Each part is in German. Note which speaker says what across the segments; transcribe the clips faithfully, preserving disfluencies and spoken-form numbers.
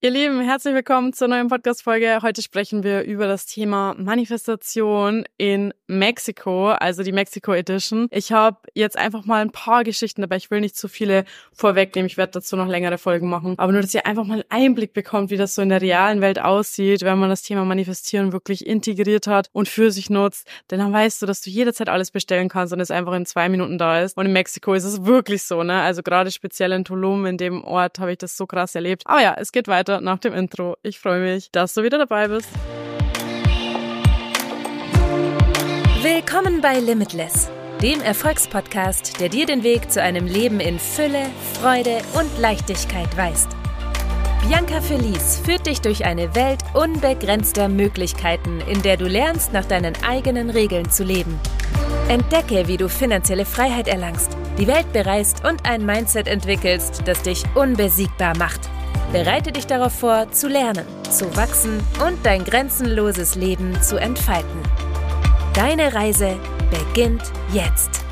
Speaker 1: Ihr Lieben, herzlich willkommen zur neuen Podcast-Folge. Heute sprechen wir über das Thema Manifestation in Mexiko, also die Mexiko Edition. Ich habe jetzt einfach mal ein paar Geschichten dabei. Ich will nicht zu viele vorwegnehmen. Ich werde dazu noch längere Folgen machen. Aber nur, dass ihr einfach mal einen Einblick bekommt, wie das so in der realen Welt aussieht, wenn man das Thema Manifestieren wirklich integriert hat und für sich nutzt. Denn dann weißt du, dass du jederzeit alles bestellen kannst und es einfach in zwei Minuten da ist. Und in Mexiko ist es wirklich so, ne? Also gerade speziell in Tulum, in dem Ort, habe ich das so krass erlebt. Aber ja, es geht weiter nach dem Intro. Ich freue mich, dass du wieder dabei bist.
Speaker 2: Willkommen bei Limitless, dem Erfolgspodcast, der dir den Weg zu einem Leben in Fülle, Freude und Leichtigkeit weist. Bianca Felice führt dich durch eine Welt unbegrenzter Möglichkeiten, in der du lernst, nach deinen eigenen Regeln zu leben. Entdecke, wie du finanzielle Freiheit erlangst, die Welt bereist und ein Mindset entwickelst, das dich unbesiegbar macht. Bereite dich darauf vor, zu lernen, zu wachsen und dein grenzenloses Leben zu entfalten. Deine Reise beginnt jetzt.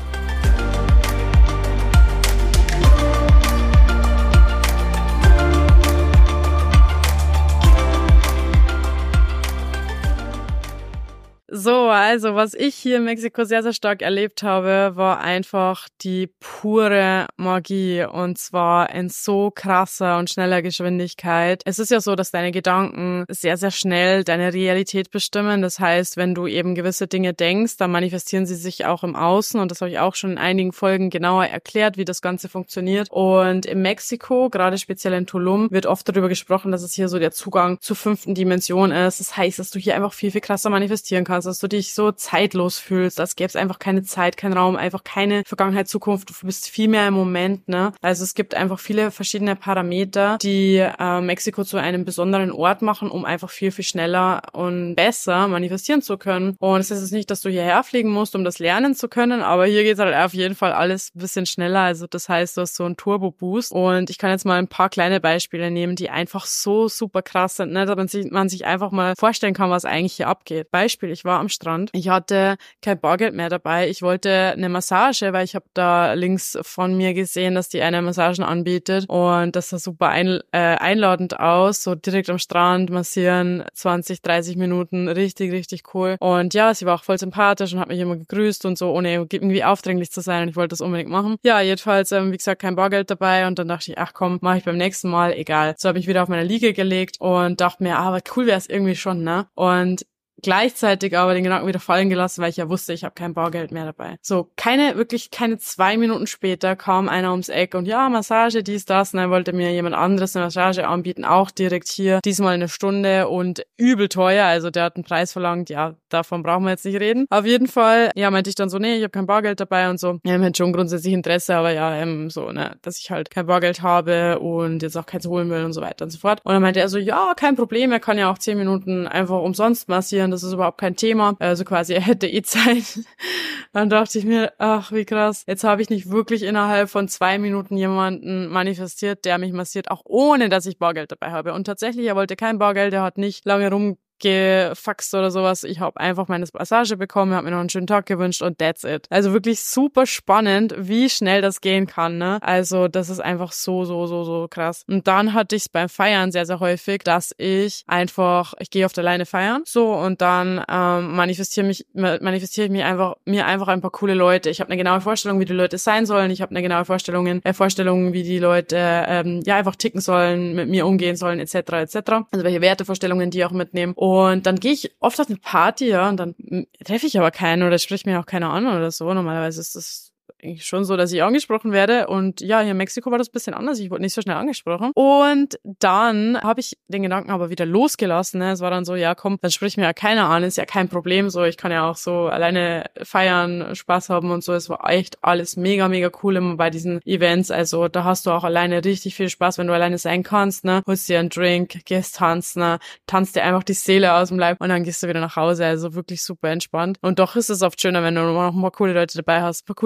Speaker 1: So, also was ich hier in Mexiko sehr, sehr stark erlebt habe, war einfach die pure Magie und zwar in so krasser und schneller Geschwindigkeit. Es ist ja so, dass deine Gedanken sehr, sehr schnell deine Realität bestimmen. Das heißt, wenn du eben gewisse Dinge denkst, dann manifestieren sie sich auch im Außen und das habe ich auch schon in einigen Folgen genauer erklärt, wie das Ganze funktioniert. Und in Mexiko, gerade speziell in Tulum, wird oft darüber gesprochen, dass es hier so der Zugang zur fünften Dimension ist. Das heißt, dass du hier einfach viel, viel krasser manifestieren kannst, dass du dich so zeitlos fühlst, als gäbe es einfach keine Zeit, kein Raum, einfach keine Vergangenheit, Zukunft. Du bist viel mehr im Moment, ne? Also es gibt einfach viele verschiedene Parameter, die äh, Mexiko zu einem besonderen Ort machen, um einfach viel, viel schneller und besser manifestieren zu können. Und es ist jetzt nicht, dass du hierher fliegen musst, um das lernen zu können, aber hier geht es halt auf jeden Fall alles ein bisschen schneller. Also das heißt, du hast so einen Turbo-Boost. Und ich kann jetzt mal ein paar kleine Beispiele nehmen, die einfach so super krass sind, ne? Dass man sich, man sich einfach mal vorstellen kann, was eigentlich hier abgeht. Beispiel, ich war am Strand. Ich hatte kein Bargeld mehr dabei. Ich wollte eine Massage, weil ich habe da links von mir gesehen, dass die eine Massagen anbietet und das sah super ein, äh, einladend aus, so direkt am Strand massieren, zwanzig, dreißig Minuten, richtig, richtig cool. Und ja, sie war auch voll sympathisch und hat mich immer gegrüßt und so, ohne irgendwie aufdringlich zu sein und ich wollte das unbedingt machen. Ja, jedenfalls, ähm, wie gesagt, kein Bargeld dabei und dann dachte ich, ach komm, mache ich beim nächsten Mal, egal. So habe ich wieder auf meiner Liege gelegt und dachte mir, ah, aber cool wäre es irgendwie schon, ne? Und gleichzeitig aber den Gedanken wieder fallen gelassen, weil ich ja wusste, ich habe kein Bargeld mehr dabei. So, keine, wirklich keine zwei Minuten später kam einer ums Eck und ja, Massage, dies, das, und dann wollte mir jemand anderes eine Massage anbieten, auch direkt hier, diesmal eine Stunde und übel teuer, also der hat einen Preis verlangt, ja, davon brauchen wir jetzt nicht reden. Auf jeden Fall, ja, meinte ich dann so, nee, ich habe kein Bargeld dabei und so. Ja, ich hätte schon grundsätzlich Interesse, aber ja, ähm, so, ne, dass ich halt kein Bargeld habe und jetzt auch keins holen will und so weiter und so fort. Und dann meinte er so, ja, kein Problem, er kann ja auch zehn Minuten einfach umsonst massieren, das ist überhaupt kein Thema. Also quasi, er hätte eh Zeit. Dann dachte ich mir, ach, wie krass. Jetzt habe ich nicht wirklich innerhalb von zwei Minuten jemanden manifestiert, der mich massiert, auch ohne, dass ich Bargeld dabei habe. Und tatsächlich, er wollte kein Bargeld, er hat nicht lange rum gefaxt oder sowas. Ich habe einfach meine Massage bekommen, habe mir noch einen schönen Tag gewünscht und that's it. Also wirklich super spannend, wie schnell das gehen kann, ne? Also das ist einfach so, so, so, so krass. Und dann hatte ich es beim Feiern sehr, sehr häufig, dass ich einfach, ich gehe auf der Leine feiern, so und dann ähm, manifestiere mich, manifestiere ich mich einfach, mir einfach ein paar coole Leute. Ich habe eine genaue Vorstellung, wie die Leute sein sollen. Ich habe eine genaue Vorstellung, äh, Vorstellung, wie die Leute ähm, ja einfach ticken sollen, mit mir umgehen sollen, et cetera, et cetera. Also welche Wertevorstellungen die auch mitnehmen. Und dann gehe ich oft auf eine Party, ja, und dann treffe ich aber keinen oder spricht mir auch keiner an oder so. Normalerweise ist das eigentlich schon so, dass ich angesprochen werde. Und ja, hier in Mexiko war das ein bisschen anders. Ich wurde nicht so schnell angesprochen. Und dann habe ich den Gedanken aber wieder losgelassen. Ne? Es war dann so, ja komm, dann spricht mir ja keiner an. Ist ja kein Problem. So, ich kann ja auch so alleine feiern, Spaß haben und so. Es war echt alles mega, mega cool immer bei diesen Events. Also da hast du auch alleine richtig viel Spaß, wenn du alleine sein kannst. Ne? Holst dir einen Drink, gehst tanzen, ne? Tanzt dir einfach die Seele aus dem Leib und dann gehst du wieder nach Hause. Also wirklich super entspannt. Und doch ist es oft schöner, wenn du noch ein paar coole Leute dabei hast, ein paar coole Gespräche.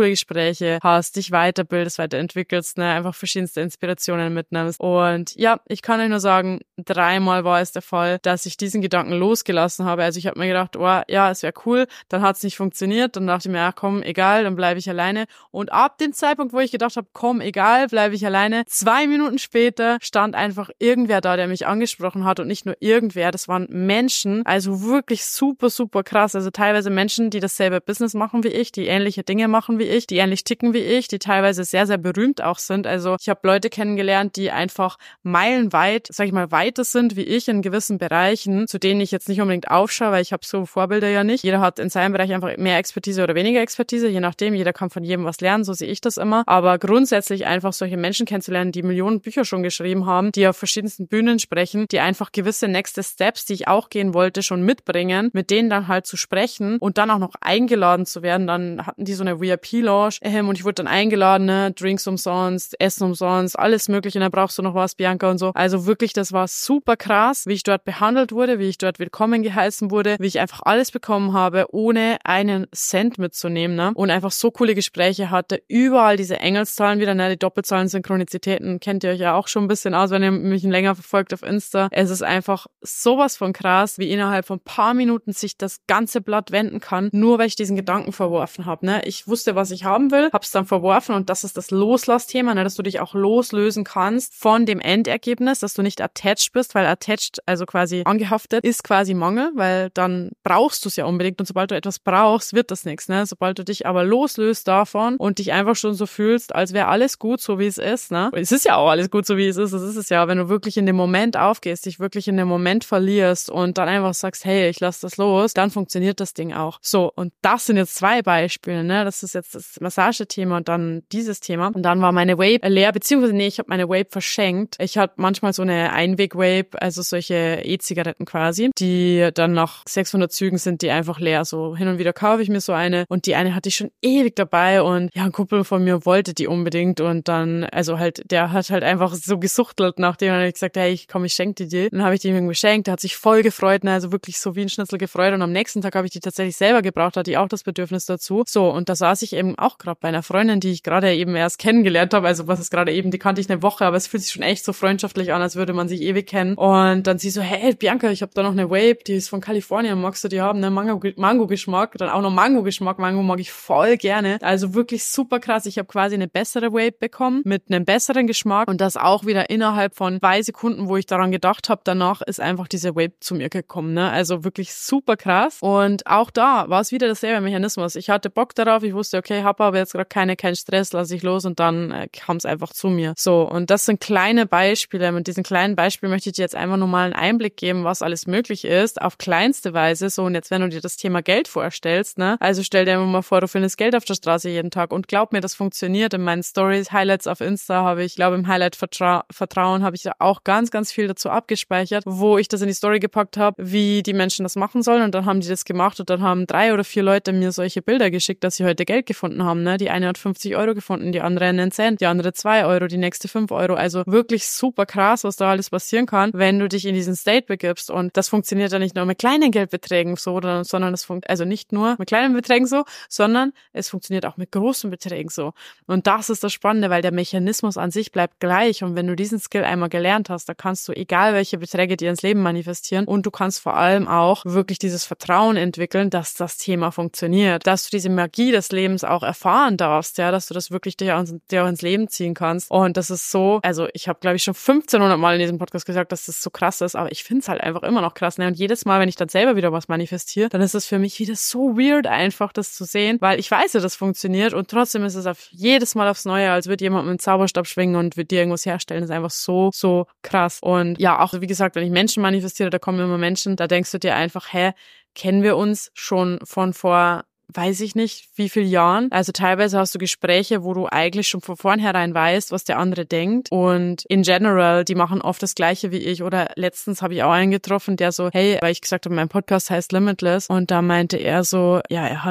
Speaker 1: Gespräche hast, dich weiterbildest, weiterentwickelst, ne, einfach verschiedenste Inspirationen mitnimmst. Und ja, ich kann euch nur sagen, dreimal war es der Fall, dass ich diesen Gedanken losgelassen habe. Also ich habe mir gedacht, oh ja, es wäre cool, dann hat es nicht funktioniert, dann dachte ich mir, ja komm, egal, dann bleibe ich alleine. Und ab dem Zeitpunkt, wo ich gedacht habe, komm, egal, bleibe ich alleine, zwei Minuten später stand einfach irgendwer da, der mich angesprochen hat und nicht nur irgendwer, das waren Menschen, also wirklich super, super krass, also teilweise Menschen, die dasselbe Business machen wie ich, die ähnliche Dinge machen wie ich, die ähnlich ticken wie ich, die teilweise sehr, sehr berühmt auch sind. Also ich habe Leute kennengelernt, die einfach meilenweit, sag ich mal, weiter sind wie ich in gewissen Bereichen, zu denen ich jetzt nicht unbedingt aufschaue, weil ich habe so Vorbilder ja nicht. Jeder hat in seinem Bereich einfach mehr Expertise oder weniger Expertise, je nachdem, jeder kann von jedem was lernen, so sehe ich das immer. Aber grundsätzlich einfach solche Menschen kennenzulernen, die Millionen Bücher schon geschrieben haben, die auf verschiedensten Bühnen sprechen, die einfach gewisse nächste Steps, die ich auch gehen wollte, schon mitbringen, mit denen dann halt zu sprechen und dann auch noch eingeladen zu werden. Dann hatten die so eine V I P-Lounge ähm, und ich wurde dann eingeladen, ne, Drinks umsonst, Essen umsonst, alles mögliche, dann brauchst du noch was, Bianca und so. Also wirklich, das war super krass, wie ich dort behandelt wurde, wie ich dort willkommen geheißen wurde, wie ich einfach alles bekommen habe, ohne einen Cent mitzunehmen, ne? Und einfach so coole Gespräche hatte, überall diese Engelszahlen wieder, ne, die Doppelzahlen, Synchronizitäten, kennt ihr euch ja auch schon ein bisschen aus, wenn ihr mich länger verfolgt auf Insta. Es ist einfach sowas von krass, wie innerhalb von ein paar Minuten sich das ganze Blatt wenden kann, nur weil ich diesen Gedanken verworfen habe, ne? Ich wusste, was ich haben will, hab's dann verworfen und das ist das Loslassthema, ne, dass du dich auch loslösen kannst von dem Endergebnis, dass du nicht attached bist, weil attached, also quasi angehaftet, ist quasi Mangel, weil dann brauchst du es ja unbedingt und sobald du etwas brauchst, wird das nichts, ne? Sobald du dich aber loslöst davon und dich einfach schon so fühlst, als wäre alles gut, so wie es ist, ne? Es ist ja auch alles gut, so wie es ist, das ist es ja, wenn du wirklich in dem Moment aufgehst, dich wirklich in dem Moment verlierst und dann einfach sagst, hey, ich lass das los, dann funktioniert das Ding auch. So, und das sind jetzt zwei Beispiele, ne? Das ist jetzt das Massagethema und dann dieses Thema. Und dann war meine Vape leer, beziehungsweise nee, ich habe meine Vape verschenkt. Ich hatte manchmal so eine Einweg-Vape, also solche E-Zigaretten quasi, die dann nach sechshundert Zügen sind die einfach leer. So hin und wieder kaufe ich mir so eine und die eine hatte ich schon ewig dabei und ja, ein Kumpel von mir wollte die unbedingt und dann, also halt, der hat halt einfach so gesuchtelt, nachdem er gesagt, hey, ich komm, ich schenke dir die. Dann habe ich die ihm geschenkt, der hat sich voll gefreut, ne? Also wirklich so wie ein Schnitzel gefreut und am nächsten Tag habe ich die tatsächlich selber gebraucht, hatte ich auch das Bedürfnis dazu. So, und da saß ich eben auch gerade bei einer Freundin, die ich gerade eben erst kennengelernt habe, also was ist gerade eben, die kannte ich eine Woche, aber es fühlt sich schon echt so freundschaftlich an, als würde man sich ewig kennen. Und dann sie so, hey Bianca, ich habe da noch eine Vape, die ist von Kalifornien, magst du die haben, ne? Mango, Mango-Geschmack, dann auch noch Mango-Geschmack, Mango mag ich voll gerne. Also wirklich super krass, ich habe quasi eine bessere Vape bekommen, mit einem besseren Geschmack und das auch wieder innerhalb von zwei Sekunden, wo ich daran gedacht habe, danach ist einfach diese Vape zu mir gekommen, ne? Also wirklich super krass. Und auch da war es wieder dasselbe Mechanismus. Ich hatte Bock darauf, ich wusste, okay, habe aber jetzt gerade keine, keinen Stress, lasse ich los und dann äh, kam es einfach zu mir. So, und das sind kleine Beispiele. Mit diesen kleinen Beispielen möchte ich dir jetzt einfach nur mal einen Einblick geben, was alles möglich ist, auf kleinste Weise. So, und jetzt, wenn du dir das Thema Geld vorstellst, ne? Also stell dir mal vor, du findest Geld auf der Straße jeden Tag und glaub mir, das funktioniert. In meinen Stories, Highlights auf Insta habe ich, ich glaube im Highlight Vertra- Vertrauen habe ich da auch ganz, ganz viel dazu abgespeichert, wo ich das in die Story gepackt habe, wie die Menschen das machen sollen und dann haben die das gemacht und dann haben drei oder vier Leute mir solche Bilder geschickt, dass sie heute Geld gefunden haben, ne? Die eine hat fünfzig Euro gefunden, die andere einen Cent, die andere zwei Euro, die nächste fünf Euro. Also wirklich super krass, was da alles passieren kann, wenn du dich in diesen State begibst und das funktioniert ja nicht nur mit kleinen Geldbeträgen so, sondern es funktioniert, also nicht nur mit kleinen Beträgen so, sondern es funktioniert auch mit großen Beträgen so. Und das ist das Spannende, weil der Mechanismus an sich bleibt gleich und wenn du diesen Skill einmal gelernt hast, da kannst du egal welche Beträge dir ins Leben manifestieren und du kannst vor allem auch wirklich dieses Vertrauen entwickeln, dass das Thema funktioniert, dass du diese Magie des Lebens auch erfahren darfst, ja, dass du das wirklich dir auch, dir auch ins Leben ziehen kannst und das ist so, also ich habe glaube ich schon fünfzehnhundert Mal in diesem Podcast gesagt, dass das so krass ist, aber ich finde es halt einfach immer noch krass, ne? Und jedes Mal, wenn ich dann selber wieder was manifestiere, dann ist es für mich wieder so weird einfach, das zu sehen, weil ich weiß ja, das funktioniert und trotzdem ist es auf jedes Mal aufs Neue, als würde jemand mit einem Zauberstab schwingen und wird dir irgendwas herstellen, das ist einfach so, so krass und ja, auch wie gesagt, wenn ich Menschen manifestiere, da kommen immer Menschen, da denkst du dir einfach, hä, kennen wir uns schon von vor weiß ich nicht, wie viel Jahren. Also teilweise hast du Gespräche, wo du eigentlich schon von vornherein weißt, was der andere denkt. Und in general, die machen oft das Gleiche wie ich. Oder letztens habe ich auch einen getroffen, der so, hey, weil ich gesagt habe, mein Podcast heißt Limitless. Und da meinte er so, ja, er hat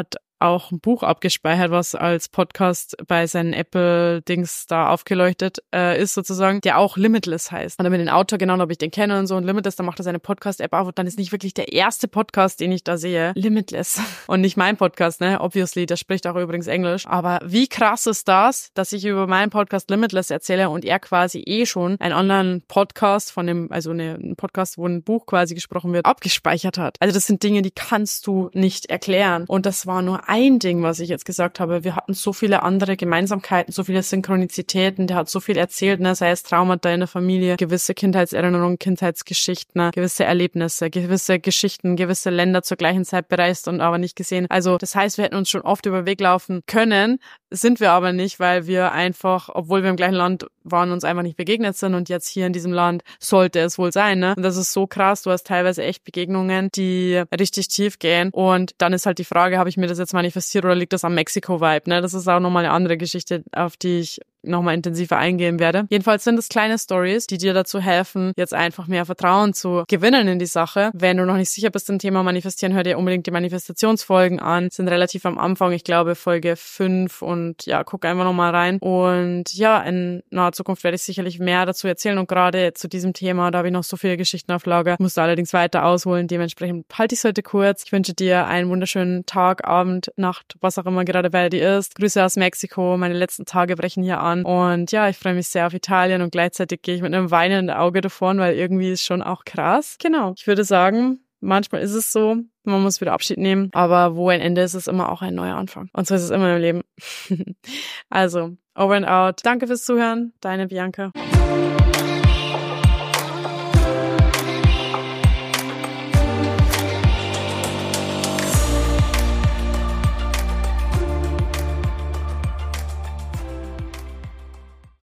Speaker 1: auch ein Buch abgespeichert, was als Podcast bei seinen Apple-Dings da aufgeleuchtet äh, ist sozusagen, der auch Limitless heißt. Und dann mit den Autor genannt, ob ich den kenne und so. Und Limitless, dann macht er seine Podcast-App auf und dann ist nicht wirklich der erste Podcast, den ich da sehe, Limitless. Und nicht mein Podcast, ne? Obviously, der spricht auch übrigens Englisch. Aber wie krass ist das, dass ich über meinen Podcast Limitless erzähle und er quasi eh schon einen anderen Podcast von dem, also eine, ein Podcast, wo ein Buch quasi gesprochen wird, abgespeichert hat. Also das sind Dinge, die kannst du nicht erklären. Und das war nur ein Ding, was ich jetzt gesagt habe. Wir hatten so viele andere Gemeinsamkeiten, so viele Synchronizitäten. Der hat so viel erzählt, ne? Sei es Traumata in der Familie, gewisse Kindheitserinnerungen, Kindheitsgeschichten, ne? Gewisse Erlebnisse, gewisse Geschichten, gewisse Länder zur gleichen Zeit bereist und aber nicht gesehen. Also das heißt, wir hätten uns schon oft über den Weg laufen können, sind wir aber nicht, weil wir einfach, obwohl wir im gleichen Land waren, uns einfach nicht begegnet sind und jetzt hier in diesem Land sollte es wohl sein, ne? Und das ist so krass, du hast teilweise echt Begegnungen, die richtig tief gehen und dann ist halt die Frage, habe ich mir das jetzt manifestiert oder liegt das am Mexiko-Vibe, ne? Das ist auch nochmal eine andere Geschichte, auf die ich nochmal intensiver eingehen werde. Jedenfalls sind es kleine Stories, die dir dazu helfen, jetzt einfach mehr Vertrauen zu gewinnen in die Sache. Wenn du noch nicht sicher bist im Thema Manifestieren, hör dir unbedingt die Manifestationsfolgen an. Sind relativ am Anfang, ich glaube Folge fünf und ja, guck einfach nochmal rein. Und ja, in naher Zukunft werde ich sicherlich mehr dazu erzählen und gerade zu diesem Thema, da habe ich noch so viele Geschichten auf Lager, musste allerdings weiter ausholen. Dementsprechend halte ich es heute kurz. Ich wünsche dir einen wunderschönen Tag, Abend, Nacht, was auch immer gerade bei dir ist. Grüße aus Mexiko. Meine letzten Tage brechen hier an. Und ja, ich freue mich sehr auf Italien und gleichzeitig gehe ich mit einem weinenden Auge davon, weil irgendwie ist schon auch krass. Genau, ich würde sagen, manchmal ist es so, man muss wieder Abschied nehmen, aber wo ein Ende ist, ist immer auch ein neuer Anfang. Und so ist es immer im Leben. Also, over and out. Danke fürs Zuhören, deine Bianca.